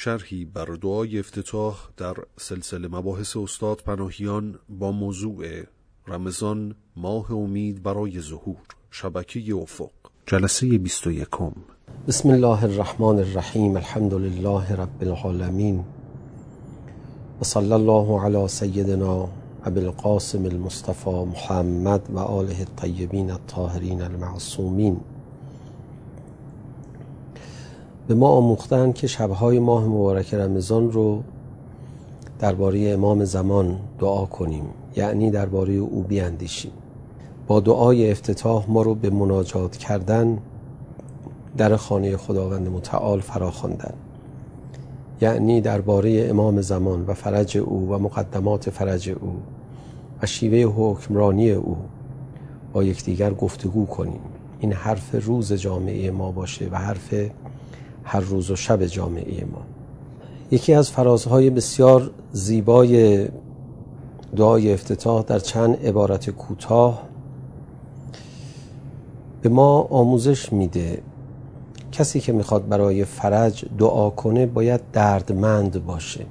شرحی بر دعای افتتاح در سلسله مباحث استاد پناهیان با موضوع رمضان ماه امید برای ظهور، شبکه افق، جلسه 21. بسم الله الرحمن الرحیم. الحمد لله رب العالمین و صلی الله علی سیدنا ابی القاسم المصطفى محمد و آله الطیبین الطاهرین المعصومین. به ما آموختن که شبهای ماه مبارک رمضان رو درباره امام زمان دعا کنیم، یعنی درباره او بیاندیشیم. با دعای افتتاح ما رو به مناجات کردن در خانه خداوند متعال فرا خواندن، یعنی درباره امام زمان و فرج او و مقدمات فرج او و شیوه حکمرانی او با یکدیگر گفتگو کنیم. این حرف روز جامعه ما باشه و حرف هر روز و شب جامعه ما. یکی از فرازهای بسیار زیبای دعای افتتاح در چند عبارت کوتاه به ما آموزش میده. کسی که میخواد برای فرج دعا کنه باید دردمند باشه.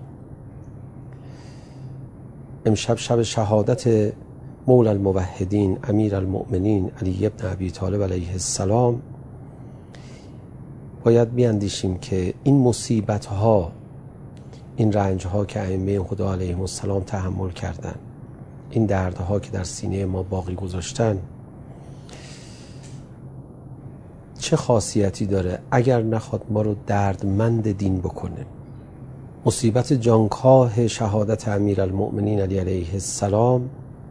امشب شب شهادت مولا الموحدین امیر المؤمنین علی ابن ابی طالب علیه السلام. باید بیاندیشیم که این مصیبت ها، این رنج ها که ائمه خدا علیهم السلام تحمل کردن، این دردها که در سینه ما باقی گذاشتن، چه خاصیتی داره اگر نخواد ما رو دردمند دین بکنه. مصیبت جانکاه شهادت امیرالمؤمنین علی علیه السلام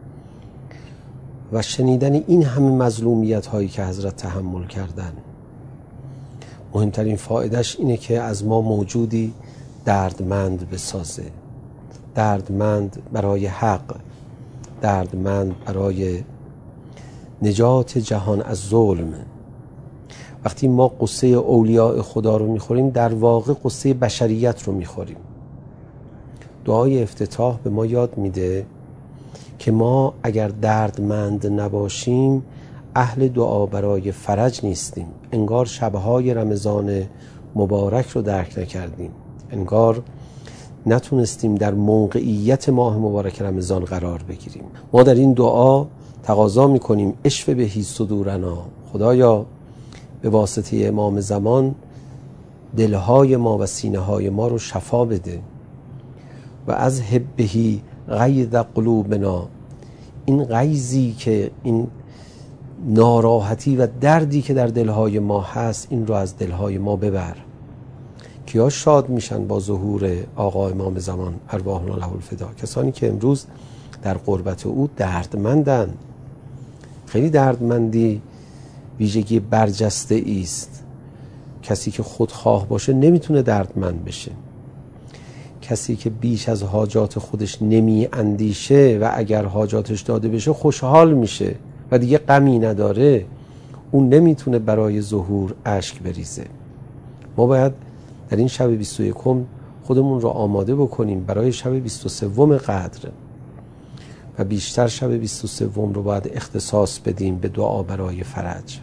و شنیدن این همه مظلومیت هایی که حضرت تحمل کردن، مهمترین فایدهش اینه که از ما موجودی دردمند بسازه. دردمند برای حق، دردمند برای نجات جهان از ظلم. وقتی ما قصه اولیاء خدا رو میخوریم، در واقع قصه بشریت رو میخوریم. دعای افتتاح به ما یاد میده که ما اگر دردمند نباشیم اهل دعا برای فرج نیستیم. انگار شبهای رمضان مبارک رو درک نکردیم، انگار نتونستیم در موقعیت ماه مبارک رمضان قرار بگیریم. ما در این دعا تقاضا میکنیم اشف بهی صدورنا، خدایا به واسطه امام زمان دلهای ما و سینه های ما رو شفا بده. و از هبهی غیظ قلوبنا، این غیظی که این ناراحتی و دردی که در دلهای ما هست، این رو از دلهای ما ببر. کیا شاد میشن با ظهور آقا امام زمان ارواحنا له الفدا؟ کسانی که امروز در قربت او دردمندن. خیلی دردمندی ویژگی برجسته است. کسی که خودخواه باشه نمیتونه دردمند بشه. کسی که بیش از حاجات خودش نمی اندیشه و اگر حاجاتش داده بشه خوشحال میشه و دیگه غمی نداره، اون نمیتونه برای ظهور اشک بریزه. ما باید در این شب 21 خودمون رو آماده بکنیم برای شب 23 قدر و بیشتر شب 23 رو باید اختصاص بدیم به دعا برای فرج.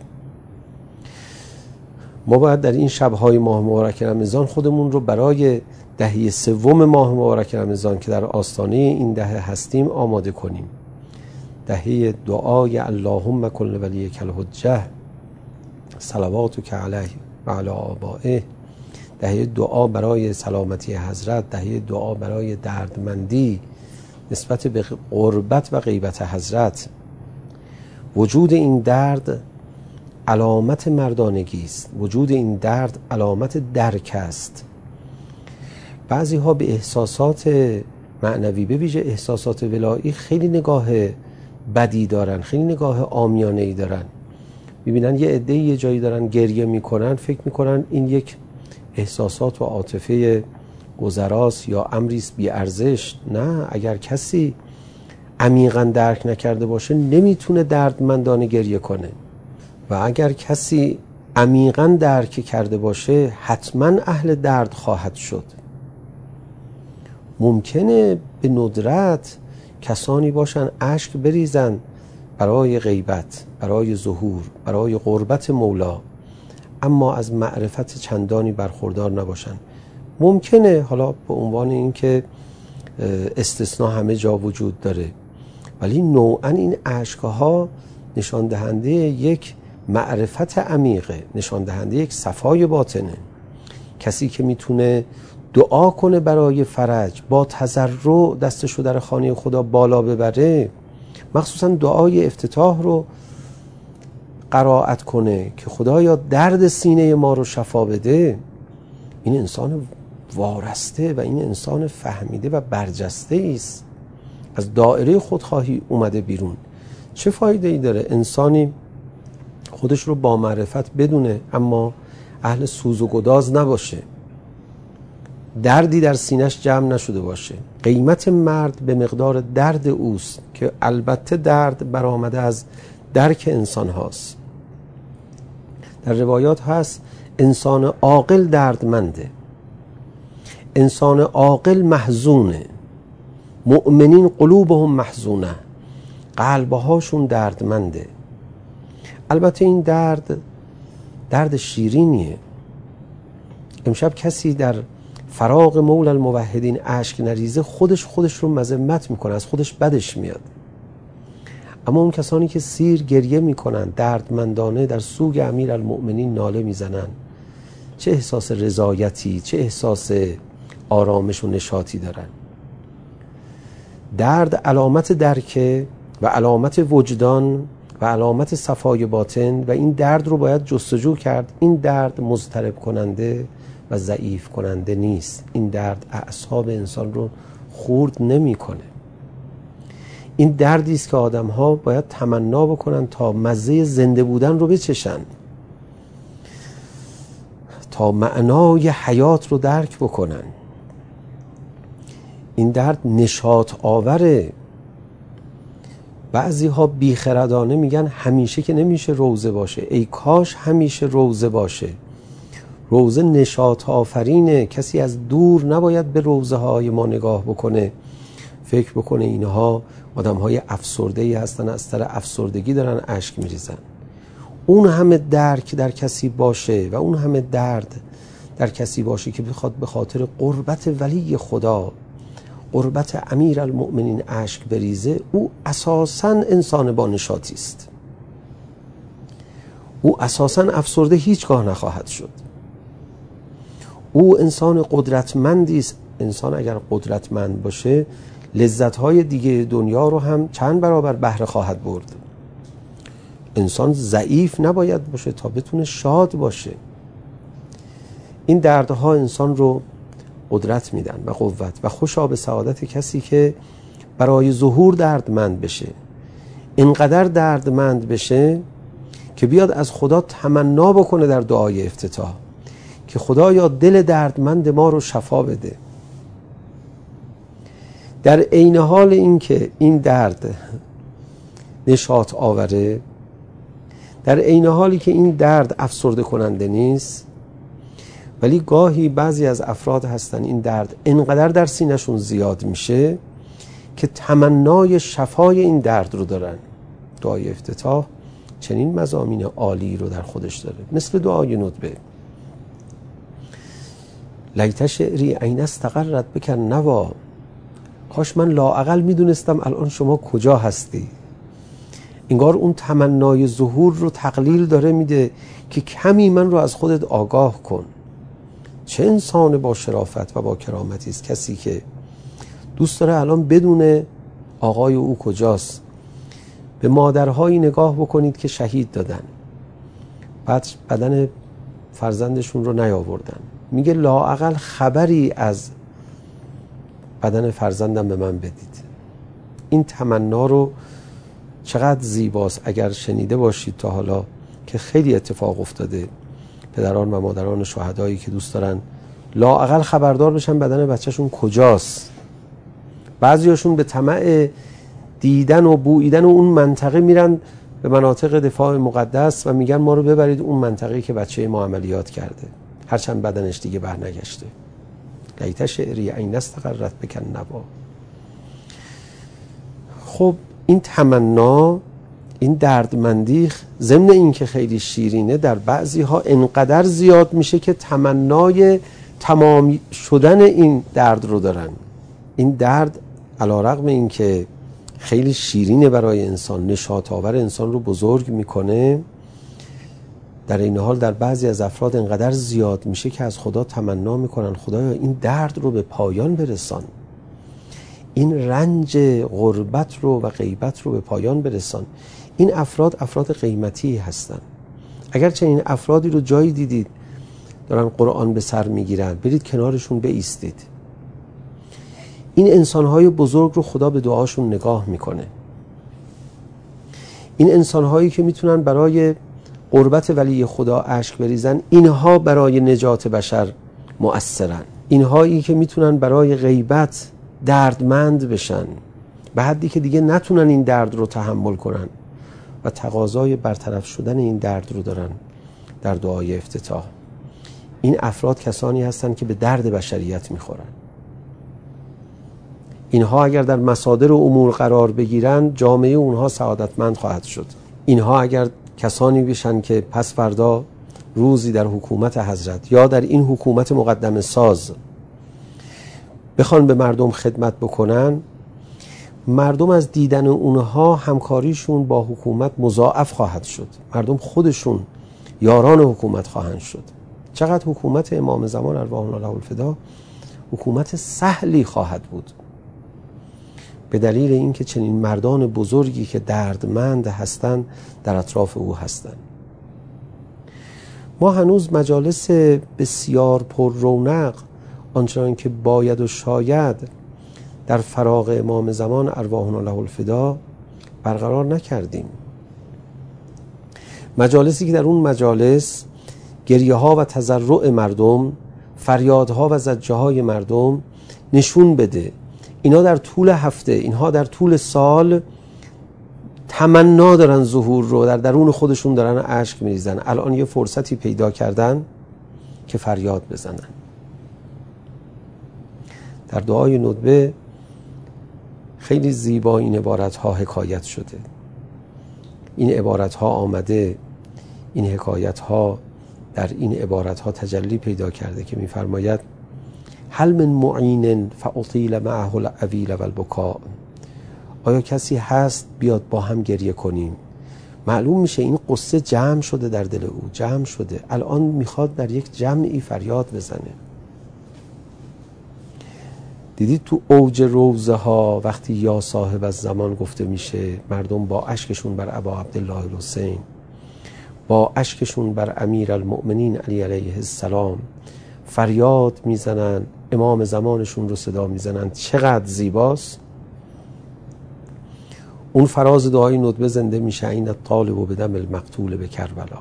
ما باید در این شب‌های ماه مبارک رمضان خودمون رو برای دهه 3 ماه مبارک رمضان که در آستانه این دهه هستیم آماده کنیم. دهه دعای اللهم کن ولیک الحجه صلواتک علیه و علی آبائه، دهه دعا برای سلامتی حضرت، دهه دعا برای دردمندی نسبت به قربت و غیبت حضرت. وجود این درد علامت مردانگی است، وجود این درد علامت درک است. بعضی ها به احساسات معنوی، به ویژه احساسات ولایی، خیلی نگاه بدی دارن، خیلی نگاه عامیانه‌ای دارن. میبینن یه عده‌ای یه جایی دارن گریه میکنن، فکر میکنن این یک احساسات و عاطفه گذراست یا امریست بی ارزش. نه، اگر کسی عمیقاً درک نکرده باشه نمیتونه دردمندانه گریه کنه و اگر کسی عمیقاً درک کرده باشه حتما اهل درد خواهد شد. ممکنه به ندرت کسانی باشن اشک بریزن برای غیبت، برای ظهور، برای قربت مولا، اما از معرفت چندانی برخوردار نباشن. ممکنه حالا به عنوان این که استثناء همه جا وجود داره، ولی نوعا این اشک‌ها نشان دهنده یک معرفت عمیقه، نشان دهنده یک صفای باطنه. کسی که میتونه دعا کنه برای فرج، با تضرع دستشو در خانه خدا بالا ببره، مخصوصا دعای افتتاح رو قرائت کنه که خدایا درد سینه ما رو شفا بده، این انسان وارسته و این انسان فهمیده و برجسته است، از دایره خودخواهی اومده بیرون. چه فایده ای داره انسانی خودش رو با معرفت بدونه اما اهل سوز و گداز نباشه، دردی در سینش جمع نشده باشه؟ قیمت مرد به مقدار درد اوست که البته درد برآمده از درک انسان هاست. در روایات هست انسان عاقل دردمنده، انسان عاقل محزونه، مؤمنین قلوبهم محزونه، قلبهاشون دردمنده. البته این درد شیرینیه. امشب کسی در فراق مولا الموحدین اشک نریزه خودش رو مذمت میکنه، از خودش بدش میاد. اما اون کسانی که سیر گریه میکنن، دردمندانه در سوگ امیرالمؤمنین ناله میزنن، چه احساس رضایتی، چه احساس آرامش و نشاطی دارن. درد علامت درکه و علامت وجدان و علامت صفای باطن و این درد رو باید جستجو کرد. این درد مضطرب کننده و ضعیف کننده نیست. این درد اعصاب انسان رو خورد نمیکنه. این دردی است که آدم‌ها باید تمنا بکنن تا مزه زنده بودن رو بچشن، تا معنای حیات رو درک بکنن. این درد نشاط آوره. بعضی ها بیخردانه میگن همیشه که نمیشه روزه باشه، ای کاش همیشه روزه باشه. روزه نشاط آفرینه. کسی از دور نباید به روزه های ما نگاه بکنه، فکر بکنه اینها آدم های افسرده‌ای هستن، از سر افسردگی دارن اشک میریزن. اون همه درک در کسی باشه و اون همه درد در کسی باشه که بخواد به خاطر قربت ولی خدا، قربت امیرالمؤمنین اشک بریزه، او اساساً انسان با نشاطی است. او اساساً افسرده هیچگاه نخواهد شد. او انسان قدرتمندی است. انسان اگر قدرتمند باشه لذت‌های دیگه دنیا رو هم چند برابر بهره خواهد برد. انسان ضعیف نباید باشه تا بتونه شاد باشه. این دردها انسان رو قدرت میدن و قوت و خوشا به سعادت کسی که برای ظهور دردمند بشه، اینقدر دردمند بشه که بیاد از خدا تمنا بکنه در دعای افتتاح که خدایا دل دردمند ما رو شفا بده. در عین حال این که این درد نشاط آوره، در عین حالی که این درد افسرده کننده نیست، ولی گاهی بعضی از افراد هستن این درد اینقدر در سینه‌شون زیاد میشه که تمنای شفای این درد رو دارن. دعای افتتاح چنین مضامین عالی رو در خودش داره، مثل دعای ندبه. لیت شعری این استقرت بک النوا، کاش من لااقل میدونستم الان شما کجا هستی. انگار اون تمنای ظهور رو تقلیل داره میده که کمی من رو از خودت آگاه کن. چه انسان با شرافت و با کرامتی است کسی که دوست داره الان بدونه آقای او کجاست. به مادرهایی نگاه بکنید که شهید دادن، بعد بدن فرزندشون رو نیاوردن، میگه لااقل خبری از بدن فرزندم به من بدید. این تمنا رو چقدر زیباست. اگر شنیده باشید تا حالا که خیلی اتفاق افتاده، پدران و مادران شهدایی که دوست دارن لااقل خبردار بشن بدن بچهشون کجاست. بعضیاشون به طمع دیدن و بویدن و اون منطقه میرن به مناطق دفاع مقدس و میگن ما رو ببرید اون منطقه‌ای که بچه ما عملیات کرده، هرچند بدنش دیگه برنگشته. لیت شعری این استقرت بک النوا. خب این تمنا، این دردمندی ضمن این که خیلی شیرینه، در بعضی ها انقدر زیاد میشه که تمنای تمام شدن این درد رو دارن. این درد علیرغم این که خیلی شیرینه برای انسان، نشاط آور انسان رو بزرگ میکنه، در این حال در بعضی از افراد انقدر زیاد میشه که از خدا تمنا میکنن خدایا این درد رو به پایان برسان، این رنج غربت رو و غیبت رو به پایان برسان. این افراد قیمتی هستن. اگر چنین افرادی رو جایی دیدید دارن قرآن به سر میگیرن، برید کنارشون بایستید. این انسانهای بزرگ رو خدا به دعاشون نگاه میکنه. این انسانهایی که میتونن برای قربت ولی خدا اشک بریزن، اینها برای نجات بشر مؤثرن. اینهایی که میتونن برای غیبت دردمند بشن به حدی که دیگه نتونن این درد رو تحمل کنن و تقاضای برطرف شدن این درد رو دارن در دعای افتتاح. این افراد کسانی هستند که به درد بشریت میخورن. اینها اگر در مصادر امور قرار بگیرن، جامعه اونها سعادتمند خواهد شد. اینها اگر کسانی بشن که پس فردا روزی در حکومت حضرت یا در این حکومت مقدمه ساز بخوان به مردم خدمت بکنن، مردم از دیدن اونها همکاریشون با حکومت مضاعف خواهد شد. مردم خودشون یاران حکومت خواهند شد. چقدر حکومت امام زمان ارواح الله الفدا حکومت سهلی خواهد بود، به دلیل اینکه چنین مردان بزرگی که دردمند هستند در اطراف او هستند. ما هنوز مجالس بسیار پر رونق آنچنان که باید و شاید در فراق امام زمان ارواح الله الفدا برقرار نکردیم. مجالسی که در اون مجالس گریه ها و تضرع مردم، فریادها و زجه های مردم نشون بده اینا در طول هفته، اینها در طول سال تمنا دارن ظهور رو، در درون خودشون دارن اشک میریزن. الان یه فرصتی پیدا کردن که فریاد بزنن. در دعای ندبه خیلی زیبا این عبارت ها حکایت شده. این عبارت ها آمده، این حکایت ها در این عبارت ها تجلی پیدا کرده که میفرماید هل من معین فاطیل معه العویل والبکاء. آیا کسی هست بیاد با هم گریه کنیم؟ معلوم میشه این قصه جمع شده در دل او، جمع شده، الان میخواد در یک جمعی فریاد بزنه. دیدید تو اوج روزه ها وقتی یا صاحب از زمان گفته میشه، مردم با اشکشون بر ابا عبدالله الحسین، با اشکشون بر امیر المؤمنین علی علیه السلام فریاد میزنن، امام زمانشون رو صدا میزنن. چقدر زیباست. اون فراز دعای ندبه زنده میشه. این طالب و بدم المقتول به کربلا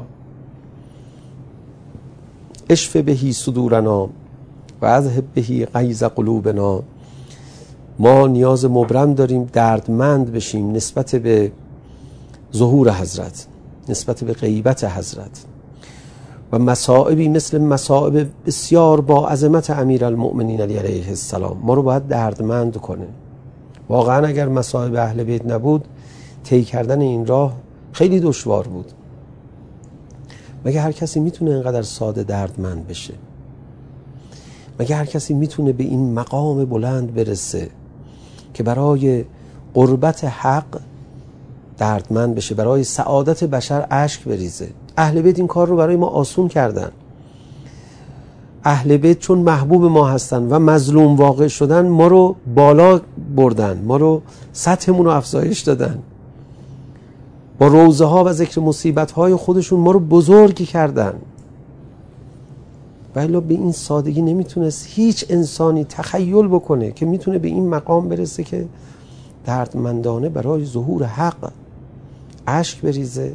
اشف بهی صدورنا و اذهب بهی غیظ قلوبنا. ما نیاز مبرم داریم دردمند بشیم نسبت به ظهور حضرت، نسبت به غیبت حضرت و مصائبی مثل مصائب بسیار با عظمت امیرالمؤمنین علی علیه السلام ما رو باید دردمند کنه. واقعا اگر مصائب اهل بیت نبود طی کردن این راه خیلی دشوار بود. مگه هر کسی میتونه اینقدر ساده دردمند بشه؟ مگه هر کسی میتونه به این مقام بلند برسه که برای قربت حق دردمند بشه، برای سعادت بشر اشک بریزه؟ اهل بیت این کار رو برای ما آسون کردن. اهل بیت چون محبوب ما هستن و مظلوم واقع شدن، ما رو بالا بردن، ما رو سطحمون رو افزایش دادن. با روزه ها و ذکر مصیبت های خودشون ما رو بزرگی کردن. ولی به این سادگی نمیتونست هیچ انسانی تخیل بکنه که میتونه به این مقام برسه که دردمندانه برای ظهور حق اشک بریزه.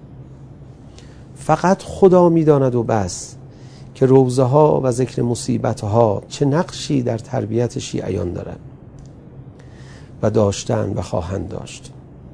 فقط خدا میداند و بس که روزه ها و ذکر مصیبت ها چه نقشی در تربیت شیعیان دارن و داشتن و خواهند داشت.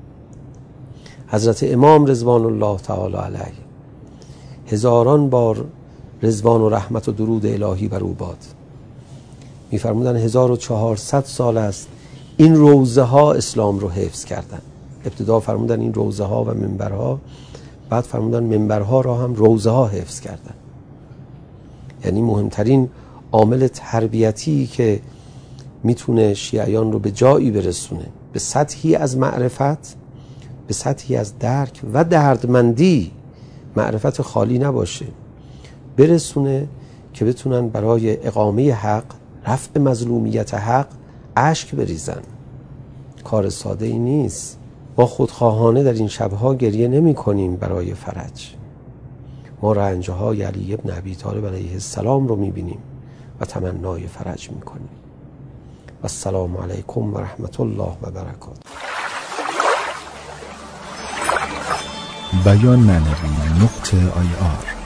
حضرت امام رضوان الله تعالی علیه هزاران بار رضوان و رحمت و درود الهی بر او باد. میفرمودن 1400 سال است این روزه ها اسلام رو حفظ کردن. ابتدا فرمودن این روزه ها و منبرها، بعد فرمودن منبرها را هم روزه ها حفظ کردن. یعنی مهمترین عامل تربیتی که میتونه شیعیان رو به جایی برسونه، به سطحی از معرفت، به سطحی از درک و دردمندی، معرفت خالی نباشه، برسونه که بتونن برای اقامه حق، رفع مظلومیت حق اشک بریزن. کار ساده ای نیست. ما خودخواهانه در این شبها گریه نمی کنیم برای فرج. ما رنجهای علی ابن ابی طالب علیه السلام رو می بینیم و تمنای فرج می کنیم. و السلام علیکم و رحمت الله و برکاته. بیان معنوی .ir